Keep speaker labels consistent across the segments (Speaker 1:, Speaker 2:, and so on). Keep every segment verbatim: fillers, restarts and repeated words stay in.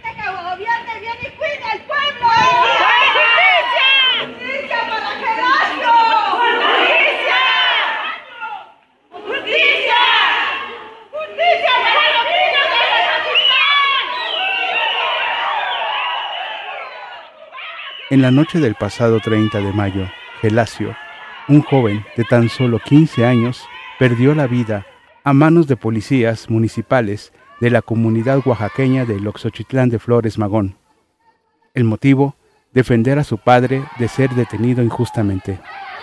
Speaker 1: gente que gobierne bien y cuide al pueblo.
Speaker 2: ¡Justicia!
Speaker 1: ¡Justicia para Gelacio!
Speaker 2: ¡Justicia! ¡Justicia! ¡Justicia para los niños de Tenochtitlán!
Speaker 3: En la noche del pasado treinta de mayo, Gelacio, un joven de tan solo quince años, perdió la vida a manos de policías municipales de la comunidad oaxaqueña de Loxochitlán de Flores Magón. El motivo, defender a su padre de ser detenido injustamente.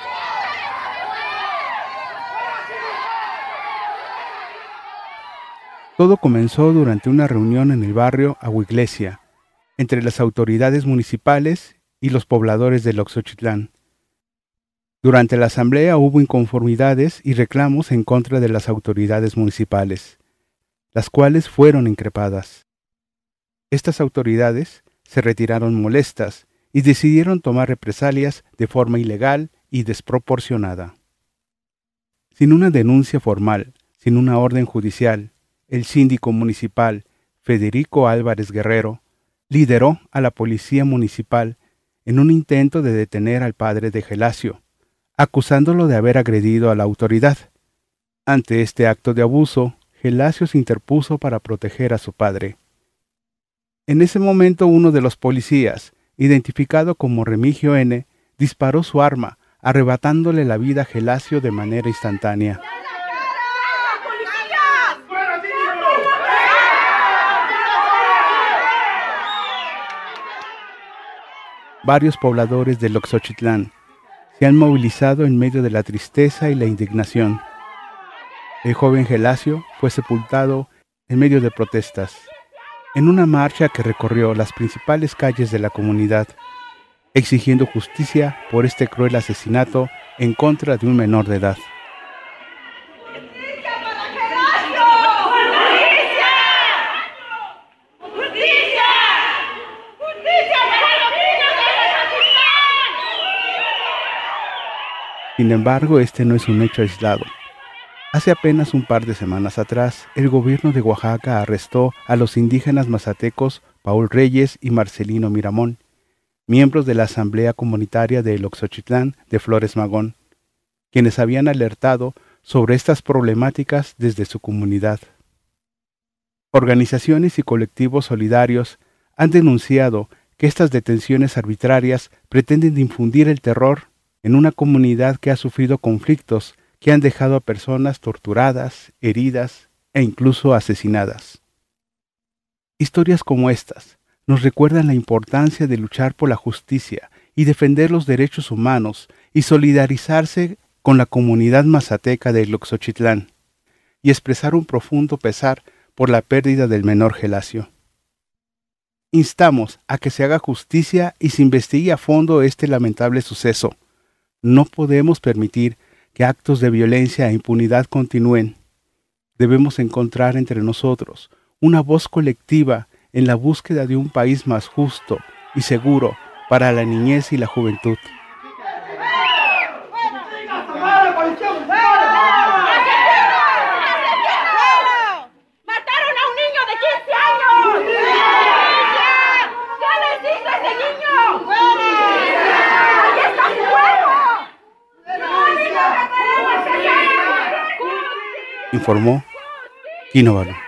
Speaker 3: Todo comenzó durante una reunión en el barrio Aguiglesia, entre las autoridades municipales y los pobladores de Loxochitlán. Durante la asamblea hubo inconformidades y reclamos en contra de las autoridades municipales, las cuales fueron increpadas. Estas autoridades se retiraron molestas y decidieron tomar represalias de forma ilegal y desproporcionada. Sin una denuncia formal, sin una orden judicial, el síndico municipal, Federico Álvarez Guerrero, lideró a la policía municipal en un intento de detener al padre de Gelacio, acusándolo de haber agredido a la autoridad. Ante este acto de abuso, Gelacio se interpuso para proteger a su padre. En ese momento uno de los policías, identificado como Remigio N., disparó su arma, arrebatándole la vida a Gelacio de manera instantánea. Varios pobladores de Loxochitlán se han movilizado en medio de la tristeza y la indignación. El joven Gelacio fue sepultado en medio de protestas, en una marcha que recorrió las principales calles de la comunidad, exigiendo justicia por este cruel asesinato en contra de un menor de edad.
Speaker 1: ¡Justicia para Gelacio!
Speaker 2: ¡Justicia! ¡Justicia! ¡Justicia para los niños de Tenochtitlán!
Speaker 3: Sin embargo, este no es un hecho aislado. Hace apenas un par de semanas atrás, el gobierno de Oaxaca arrestó a los indígenas mazatecos Paul Reyes y Marcelino Miramón, miembros de la Asamblea Comunitaria de Loxochitlán de Flores Magón, quienes habían alertado sobre estas problemáticas desde su comunidad. Organizaciones y colectivos solidarios han denunciado que estas detenciones arbitrarias pretenden infundir el terror en una comunidad que ha sufrido conflictos que han dejado a personas torturadas, heridas e incluso asesinadas. Historias como estas nos recuerdan la importancia de luchar por la justicia y defender los derechos humanos y solidarizarse con la comunidad mazateca de Loxochitlán y expresar un profundo pesar por la pérdida del menor Gelacio. Instamos a que se haga justicia y se investigue a fondo este lamentable suceso. No podemos permitir que actos de violencia e impunidad continúen. Debemos encontrar entre nosotros una voz colectiva en la búsqueda de un país más justo y seguro para la niñez y la juventud.
Speaker 2: ¡Mataron a un niño de quince años! ¿Qué les hizo ese niño? ¡Ahí está su cuerpo!
Speaker 3: Informó Quino Balú.